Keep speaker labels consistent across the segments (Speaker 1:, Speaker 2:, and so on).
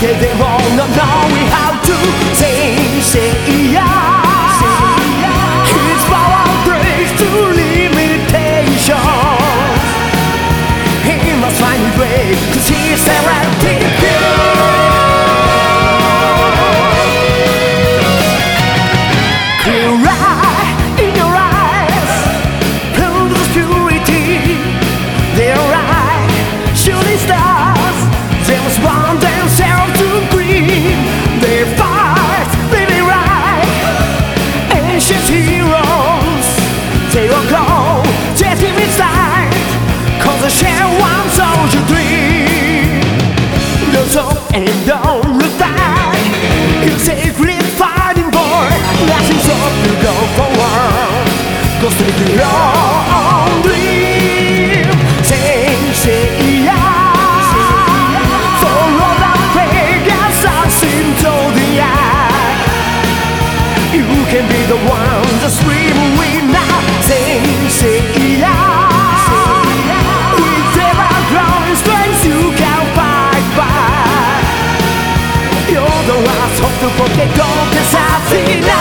Speaker 1: they won't know how to say yeah. It's power breaks to limitations. He must find a way to see serenity. Clear eye in your eyes, prove the purity. They're right, shooting stars. They must want themselves to green. They fight, living right. Ancient heroes, they will go, chasing inside. Cause they share one soldier dream. Look up and don't look back. You say great fighting boy, nothing's up to go forward. Go straight to your own dream. Say yeah. Follow that Vegas us into the eye. You can be the one that's screaming with now. Say yeah. With ever growing strength you can fight back. You're the last hope to protect all this happiness.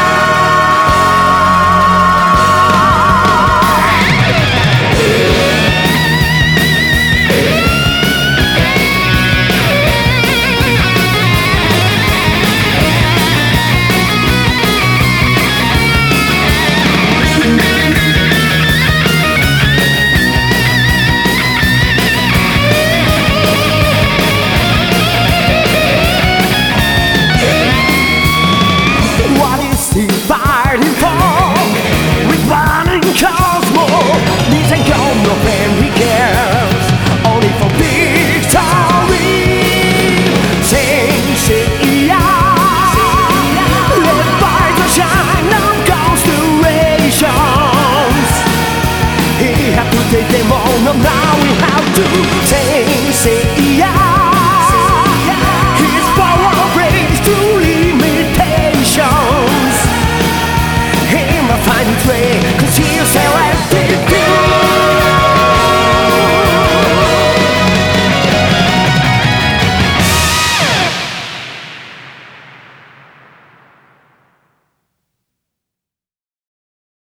Speaker 1: Fighting for with burning cosmos. These ain't got no friend he cares, only for victory. Say yeah. Let light shine on constellations. He had to take them all, now we have to say